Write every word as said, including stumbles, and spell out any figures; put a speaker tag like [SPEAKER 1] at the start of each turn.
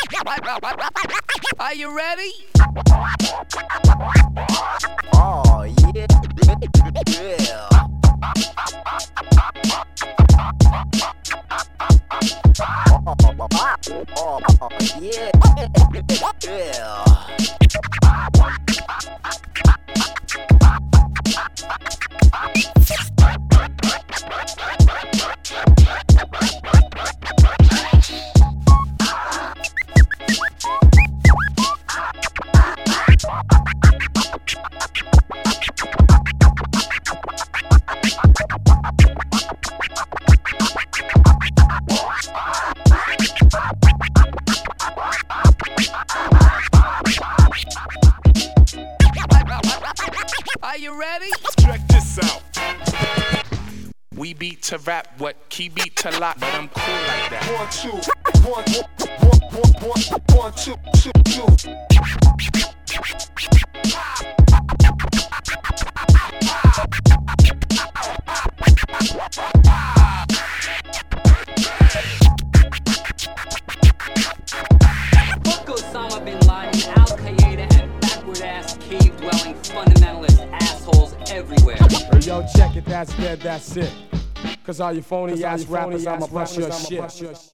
[SPEAKER 1] Are you ready?
[SPEAKER 2] Oh yeah, yeah. Oh, oh, oh yeah, yeah.
[SPEAKER 1] Are you ready?
[SPEAKER 3] Check this out. We beat to rap, what key beat to lock, but I'm cool like that.
[SPEAKER 4] One, two, one, one, one, one, one, two, two, two.
[SPEAKER 5] Fuck Osama bin Laden, Al Qaeda, and backward-ass cave-dwelling fundamentalist assholes everywhere.
[SPEAKER 6] Hey, yo, check it, that's dead, that's it. Cause all you phony ass rappers, I'ma bust your shit.